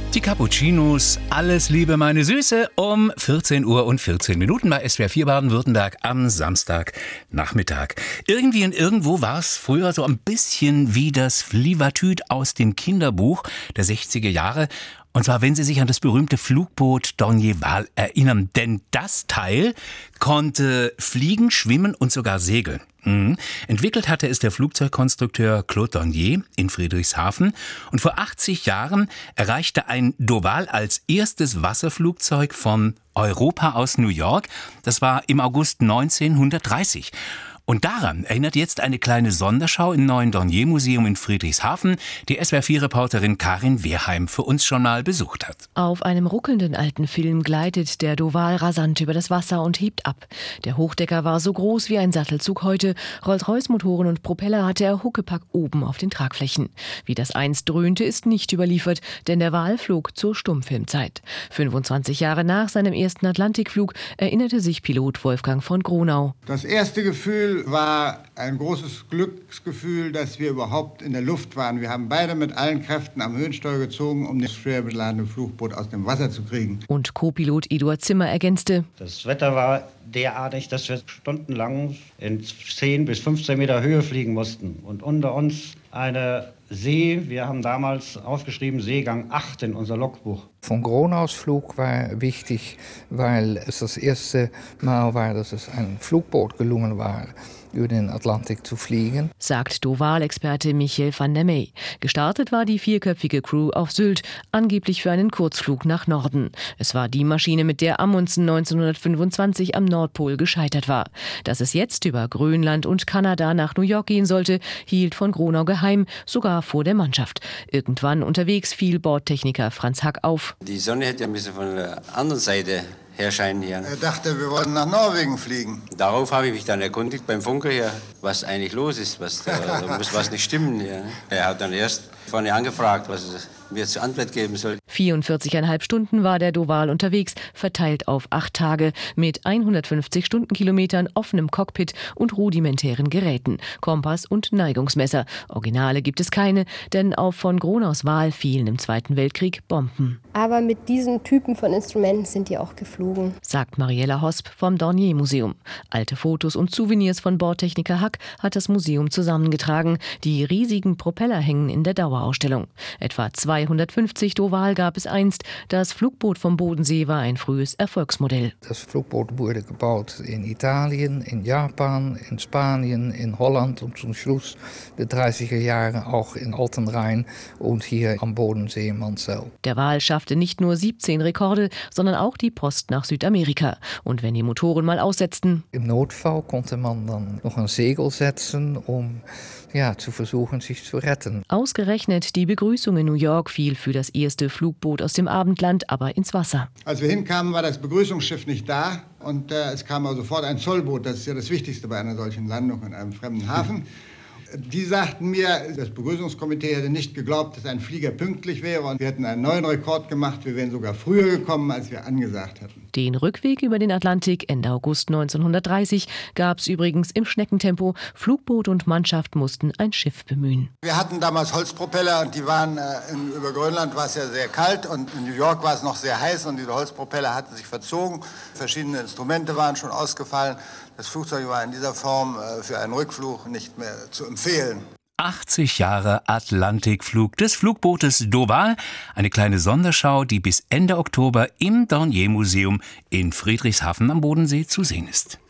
Die Cappuccinos, alles Liebe, meine Süße, um 14 Uhr und 14 Minuten bei SWR 4 Baden-Württemberg am Samstagnachmittag. Irgendwie und irgendwo war es früher so ein bisschen wie das Flievertüt aus dem Kinderbuch der 60er Jahre. Und zwar, wenn Sie sich an das berühmte Flugboot Dornier Wal erinnern. Denn das Teil konnte fliegen, schwimmen und sogar segeln. Entwickelt hatte es der Flugzeugkonstrukteur Claude Dornier in Friedrichshafen. Und vor 80 Jahren erreichte ein Doval als erstes Wasserflugzeug von Europa aus New York. Das war im August 1930. Und daran erinnert jetzt eine kleine Sonderschau im neuen Dornier-Museum in Friedrichshafen, die SWR4-Reporterin Karin Wehrheim für uns schon mal besucht hat. Auf einem ruckelnden alten Film gleitet der Doval rasant über das Wasser und hebt ab. Der Hochdecker war so groß wie ein Sattelzug heute. Rolls-Royce-Motoren und Propeller hatte er Huckepack oben auf den Tragflächen. Wie das einst dröhnte, ist nicht überliefert, denn der Wal flog zur Stummfilmzeit. 25 Jahre nach seinem ersten Atlantikflug erinnerte sich Pilot Wolfgang von Gronau. Das erste Gefühl war ein großes Glücksgefühl, dass wir überhaupt in der Luft waren. Wir haben beide mit allen Kräften am Höhensteuer gezogen, um das schwer beladene Flugboot aus dem Wasser zu kriegen. Und Co-Pilot Eduard Zimmer ergänzte: Das Wetter war derartig, dass wir stundenlang in 10 bis 15 Meter Höhe fliegen mussten. Und unter uns eine See, wir haben damals aufgeschrieben Seegang 8 in unser Logbuch. Von Gronaus Flug war wichtig, weil es das erste Mal war, dass es ein Flugboot gelungen war, über den Atlantik zu fliegen. Sagt Doval-Experte Michiel van der Meij. Gestartet war die 4-köpfige Crew auf Sylt, angeblich für einen Kurzflug nach Norden. Es war die Maschine, mit der Amundsen 1925 am Nordpol gescheitert war. Dass es jetzt über Grönland und Kanada nach New York gehen sollte, hielt von Gronau geheim, sogar vor der Mannschaft. Irgendwann unterwegs fiel Bordtechniker Franz Hack auf. Die Sonne hätte ein bisschen von der anderen Seite herscheinen hier. Er dachte, wir wollten nach Norwegen fliegen. Darauf habe ich mich dann erkundigt beim Funker hier, was eigentlich los ist, muss was nicht stimmen hier. Er hat dann erst vorne angefragt, was es mir zur Antwort geben soll. 44,5 Stunden war der Doval unterwegs, verteilt auf 8 Tage, mit 150 Stundenkilometern, offenem Cockpit und rudimentären Geräten, Kompass und Neigungsmesser. Originale gibt es keine, denn auf von Gronaus Wal fielen im Zweiten Weltkrieg Bomben. Aber mit diesen Typen von Instrumenten sind die auch geflogen, sagt Mariella Hosp vom Dornier-Museum. Alte Fotos und Souvenirs von Bordtechniker Hack hat das Museum zusammengetragen. Die riesigen Propeller hängen in der Dauerausstellung. Etwa 250 Doval gab es einst. Das Flugboot vom Bodensee war ein frühes Erfolgsmodell. Das Flugboot wurde gebaut in Italien, in Japan, in Spanien, in Holland und zum Schluss der 30er Jahre auch in Altenrhein und hier am Bodensee in Mansell. Der Wal schaffte nicht nur 17 Rekorde, sondern auch die Post nach Südamerika. Und wenn die Motoren mal aussetzten, im Notfall konnte man dann noch ein Segel setzen, um zu versuchen, sich zu retten. Ausgerechnet die Begrüßung in New York fiel für das erste Flugboot aus dem Abendland aber ins Wasser. Als wir hinkamen, war das Begrüßungsschiff nicht da und es kam aber sofort ein Zollboot. Das ist ja das Wichtigste bei einer solchen Landung in einem fremden Hafen. Die sagten mir, das Begrüßungskomitee hätte nicht geglaubt, dass ein Flieger pünktlich wäre und wir hätten einen neuen Rekord gemacht. Wir wären sogar früher gekommen, als wir angesagt hatten. Den Rückweg über den Atlantik Ende August 1930 gab es übrigens im Schneckentempo. Flugboot und Mannschaft mussten ein Schiff bemühen. Wir hatten damals Holzpropeller und die waren über Grönland war es ja sehr kalt und in New York war es noch sehr heiß und diese Holzpropeller hatten sich verzogen. Verschiedene Instrumente waren schon ausgefallen. Das Flugzeug war in dieser Form für einen Rückflug nicht mehr zu empfehlen. 80 Jahre Atlantikflug des Flugbootes Doval. Eine kleine Sonderschau, die bis Ende Oktober im Dornier-Museum in Friedrichshafen am Bodensee zu sehen ist.